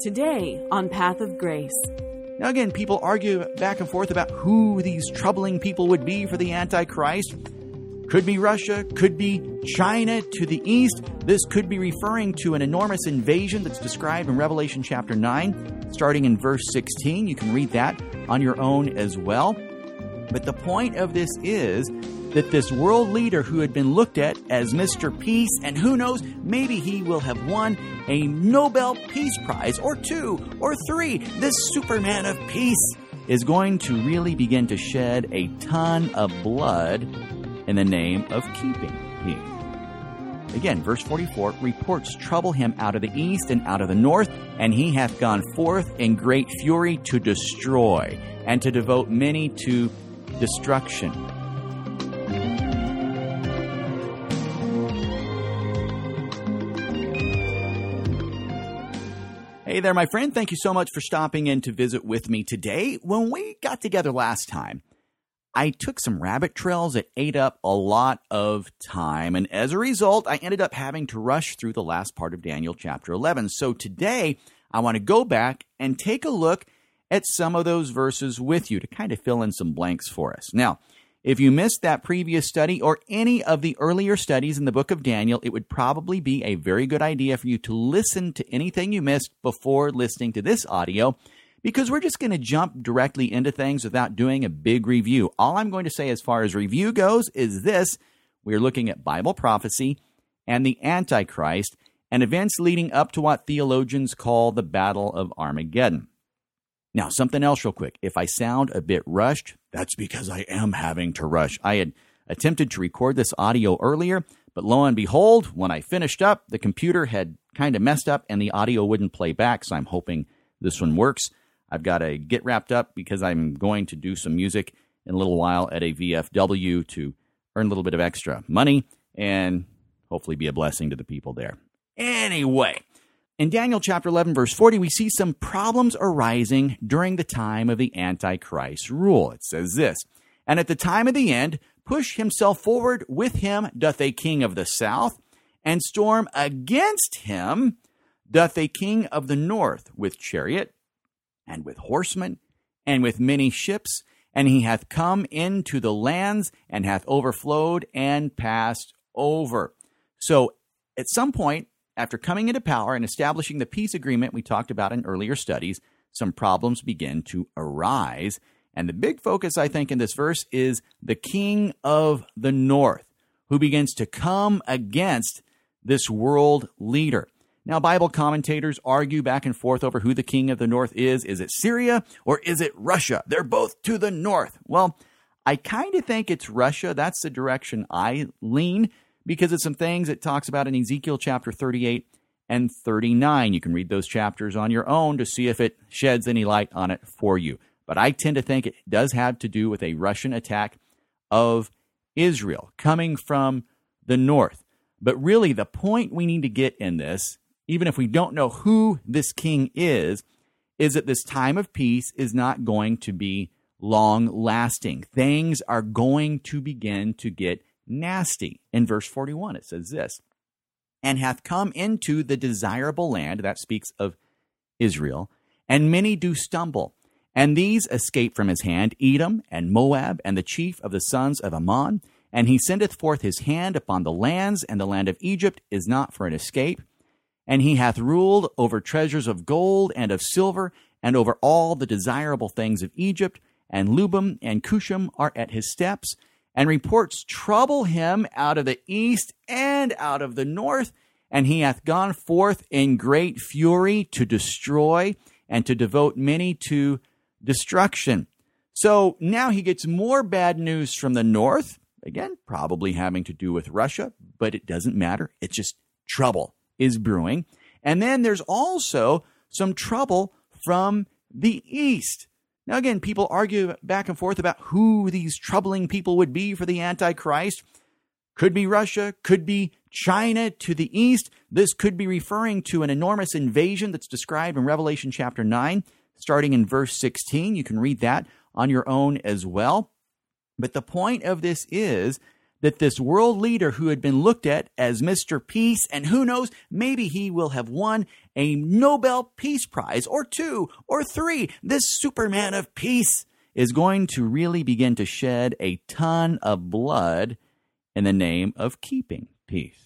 Today on Path of Grace. Now again, people argue back and forth about who these troubling people would be for the Antichrist. Could be Russia, could be China to the east. This could be referring to an enormous invasion that's described in Revelation chapter 9, starting in verse 16. You can read that on your own as well. But the point of this is that this world leader who had been looked at as Mr. Peace, and who knows, maybe he will have won a Nobel Peace Prize, or 2, or 3. This Superman of peace is going to really begin to shed a ton of blood in the name of keeping peace. Again, verse 44, reports trouble him out of the east and out of the north, and he hath gone forth in great fury to destroy, and to devote many to destruction. Hey there, my friend. Thank you so much for stopping in to visit with me today. When we got together last time, I took some rabbit trails that ate up a lot of time, and as a result, I ended up having to rush through the last part of Daniel chapter 11. So today, I want to go back and take a look at some of those verses with you to kind of fill in some blanks for us. Now, if you missed that previous study or any of the earlier studies in the book of Daniel, it would probably be a very good idea for you to listen to anything you missed before listening to this audio, because we're just going to jump directly into things without doing a big review. All I'm going to say as far as review goes is this: we're looking at Bible prophecy and the Antichrist and events leading up to what theologians call the Battle of Armageddon. Now, something else real quick. If I sound a bit rushed, that's because I am having to rush. I had attempted to record this audio earlier, but lo and behold, when I finished up, the computer had kind of messed up and the audio wouldn't play back, so I'm hoping this one works. I've got to get wrapped up because I'm going to do some music in a little while at a VFW to earn a little bit of extra money and hopefully be a blessing to the people there. Anyway, in Daniel chapter 11, verse 40, we see some problems arising during the time of the Antichrist's rule. It says this: "And at the time of the end, push himself forward with him doth a king of the south, and storm against him doth a king of the north with chariot, and with horsemen, and with many ships, and he hath come into the lands, and hath overflowed and passed over." So, at some point, after coming into power and establishing the peace agreement we talked about in earlier studies, some problems begin to arise. And the big focus, I think, in this verse is the king of the north, who begins to come against this world leader. Now, Bible commentators argue back and forth over who the king of the north is. Is it Syria or is it Russia? They're both to the north. Well, I kind of think it's Russia. That's the direction I lean, because of some things it talks about in Ezekiel chapter 38 and 39. You can read those chapters on your own to see if it sheds any light on it for you. But I tend to think it does have to do with a Russian attack of Israel coming from the north. But really, the point we need to get in this, even if we don't know who this king is that this time of peace is not going to be long-lasting. Things are going to begin to get nasty. In verse 41, it says this: "And hath come into the desirable land," that speaks of Israel, "and many do stumble. And these escape from his hand, Edom and Moab, and the chief of the sons of Ammon. And he sendeth forth his hand upon the lands, and the land of Egypt is not for an escape. And he hath ruled over treasures of gold and of silver, and over all the desirable things of Egypt, and Lubim and Cushim are at his steps. And reports trouble him out of the east and out of the north, and he hath gone forth in great fury to destroy, and to devote many to destruction." So now he gets more bad news from the north, again, probably having to do with Russia, but it doesn't matter. It's just trouble is brewing. And then there's also some trouble from the east. Now, again, people argue back and forth about who these troubling people would be for the Antichrist. Could be Russia, could be China to the east. This could be referring to an enormous invasion that's described in Revelation chapter 9, starting in verse 16. You can read that on your own as well. But the point of this is that this world leader who had been looked at as Mr. Peace, and who knows, maybe he will have won a Nobel Peace Prize or 2 or 3, this Superman of peace is going to really begin to shed a ton of blood in the name of keeping peace.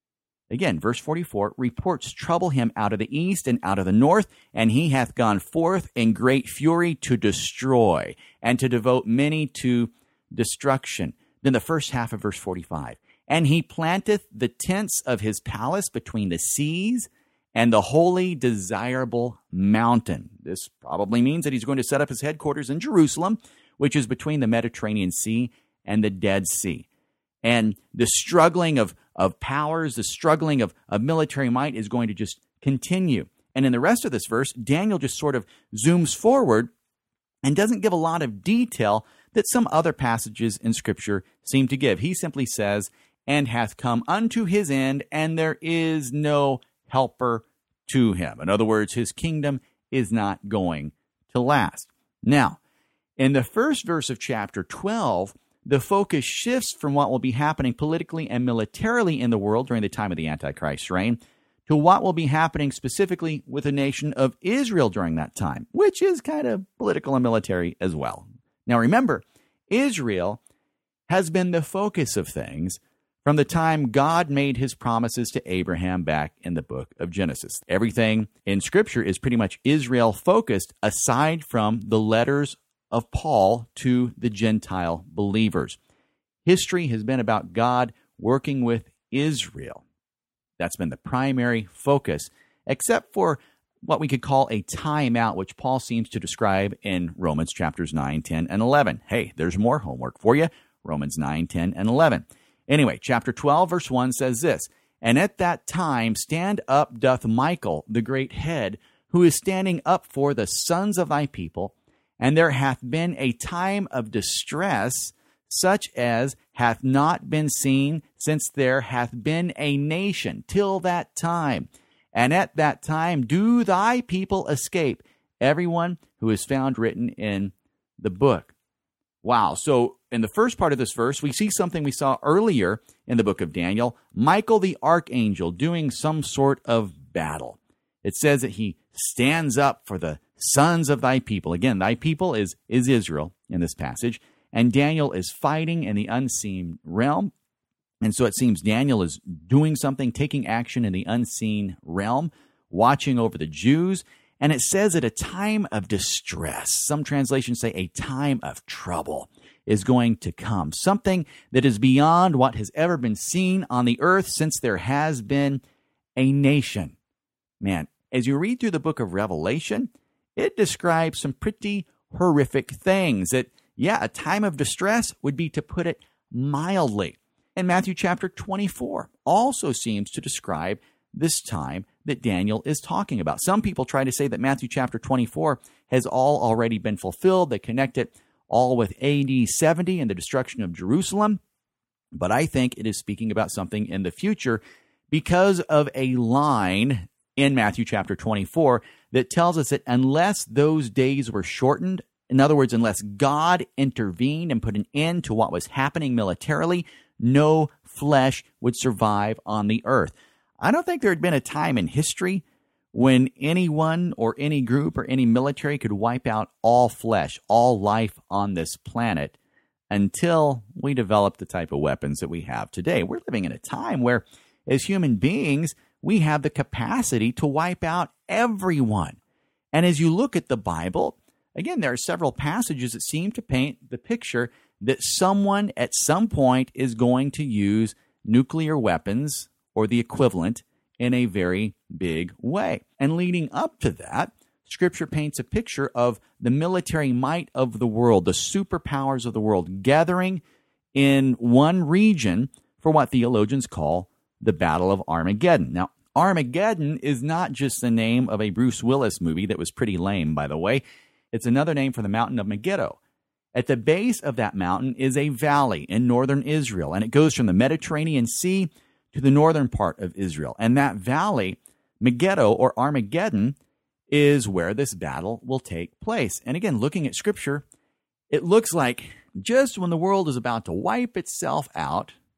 Again, verse 44, reports trouble him out of the east and out of the north, and he hath gone forth in great fury to destroy, and to devote many to destruction. Then the first half of verse 45, and he planteth the tents of his palace between the seas and the holy desirable mountain. This probably means that he's going to set up his headquarters in Jerusalem, which is between the Mediterranean Sea and the Dead Sea. And the struggling of powers, the struggling of military might is going to just continue. And in the rest of this verse, Daniel just sort of zooms forward and doesn't give a lot of detail that some other passages in Scripture seem to give. He simply says, and hath come unto his end, and there is no helper to him. In other words, his kingdom is not going to last. Now, in the first verse of chapter 12, the focus shifts from what will be happening politically and militarily in the world during the time of the Antichrist's reign to what will be happening specifically with the nation of Israel during that time, which is kind of political and military as well. Now remember, Israel has been the focus of things from the time God made his promises to Abraham back in the book of Genesis. Everything in Scripture is pretty much Israel-focused aside from the letters of Paul to the Gentile believers. History has been about God working with Israel. That's been the primary focus, except for what we could call a timeout, which Paul seems to describe in Romans chapters 9, 10, and 11. Hey, there's more homework for you. Romans 9, 10, and 11. Anyway, chapter 12, verse 1 says this, and at that time stand up doth Michael, the great head, who is standing up for the sons of thy people, and there hath been a time of distress, such as hath not been seen since there hath been a nation till that time. And at that time do thy people escape, everyone who is found written in the book. Wow. So in the first part of this verse, we see something we saw earlier in the book of Daniel, Michael the archangel doing some sort of battle. It says that he stands up for the sons of thy people. Again, thy people is Israel in this passage. And Daniel is fighting in the unseen realm. And so it seems Daniel is doing something, taking action in the unseen realm, watching over the Jews. And it says at a time of distress, some translations say a time of trouble is going to come. Something that is beyond what has ever been seen on the earth since there has been a nation. Man, as you read through the book of Revelation, it describes some pretty horrific things. That, a time of distress would be to put it mildly. And Matthew chapter 24 also seems to describe this time that Daniel is talking about. Some people try to say that Matthew chapter 24 has all already been fulfilled. They connect it all with AD 70 and the destruction of Jerusalem. But I think it is speaking about something in the future because of a line in Matthew chapter 24 that tells us that unless those days were shortened, in other words, unless God intervened and put an end to what was happening militarily, no flesh would survive on the earth. I don't think there had been a time in history when anyone or any group or any military could wipe out all flesh, all life on this planet until we developed the type of weapons that we have today. We're living in a time where, as human beings, we have the capacity to wipe out everyone. And as you look at the Bible, again, there are several passages that seem to paint the picture that someone at some point is going to use nuclear weapons or the equivalent in a very big way. And leading up to that, Scripture paints a picture of the military might of the world, the superpowers of the world, gathering in one region for what theologians call the Battle of Armageddon. Now, Armageddon is not just the name of a Bruce Willis movie that was pretty lame, by the way. It's another name for the mountain of Megiddo. At the base of that mountain is a valley in northern Israel, and it goes from the Mediterranean Sea to the northern part of Israel. And that valley, Megiddo or Armageddon, is where this battle will take place. And again, looking at Scripture, it looks like just when the world is about to wipe itself out,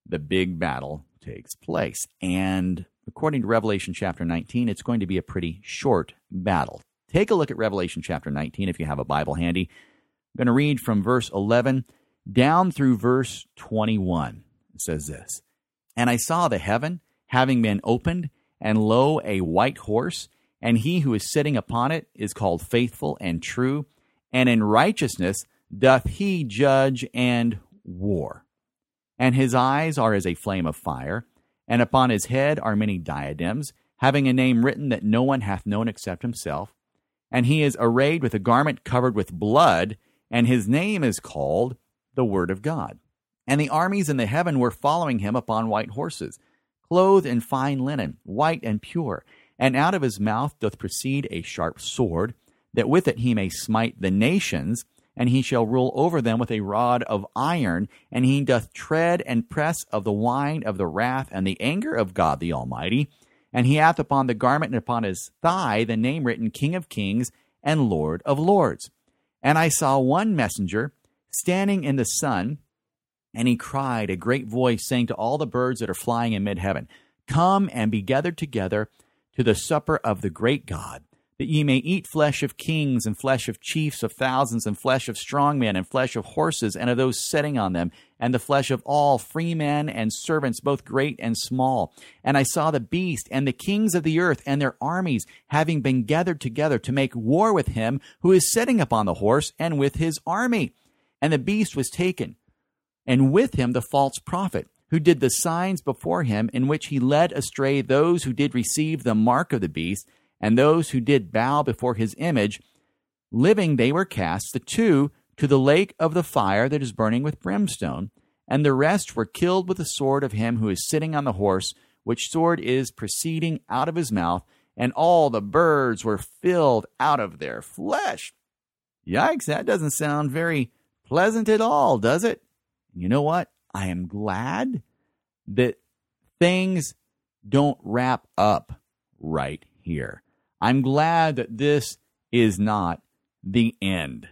the big battle takes place. And according to Revelation chapter 19, it's going to be a pretty short battle. Take a look at Revelation chapter 19 if you have a Bible handy. I'm going to read from verse 11 down through verse 21. It says this, "And I saw the heaven having been opened, and lo, a white horse, and he who is sitting upon it is called Faithful and True, and in righteousness doth he judge and war. And his eyes are as a flame of fire, and upon his head are many diadems, having a name written that no one hath known except himself. And he is arrayed with a garment covered with blood, and his name is called the Word of God. And the armies in the heaven were following him upon white horses, clothed in fine linen, white and pure. And out of his mouth doth proceed a sharp sword, that with it he may smite the nations, and he shall rule over them with a rod of iron, and he doth tread and press of the wine of the wrath and the anger of God the Almighty. And he hath upon the garment and upon his thigh the name written, King of Kings and Lord of Lords. And I saw one messenger standing in the sun, and he cried a great voice, saying to all the birds that are flying in mid-heaven, Come and be gathered together to the supper of the great God, that ye may eat flesh of kings, and flesh of chiefs of thousands, and flesh of strong men, and flesh of horses, and of those sitting on them, and the flesh of all free men and servants, both great and small. And I saw the beast and the kings of the earth and their armies having been gathered together to make war with him who is sitting upon the horse and with his army. And the beast was taken, and with him the false prophet, who did the signs before him, in which he led astray those who did receive the mark of the beast, and those who did bow before his image. Living they were cast, the two, to the lake of the fire that is burning with brimstone, and the rest were killed with the sword of him who is sitting on the horse, which sword is proceeding out of his mouth, and all the birds were filled out of their flesh." Yikes, that doesn't sound very pleasant at all, does it? You know what? I am glad that things don't wrap up right here. I'm glad that this is not the end.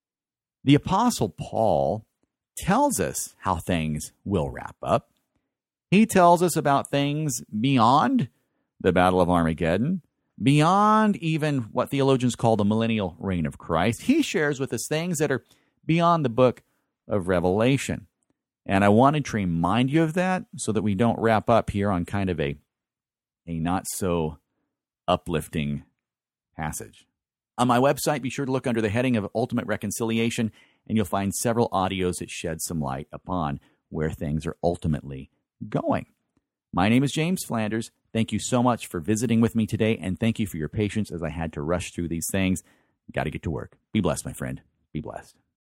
The Apostle Paul tells us how things will wrap up. He tells us about things beyond the Battle of Armageddon, beyond even what theologians call the millennial reign of Christ. He shares with us things that are beyond the book of Revelation. And I wanted to remind you of that so that we don't wrap up here on kind of a not so uplifting passage. On my website, be sure to look under the heading of Ultimate Reconciliation, and you'll find several audios that shed some light upon where things are ultimately going. My name is James Flanders. Thank you so much for visiting with me today, and thank you for your patience as I had to rush through these things. Got to get to work. Be blessed, my friend. Be blessed.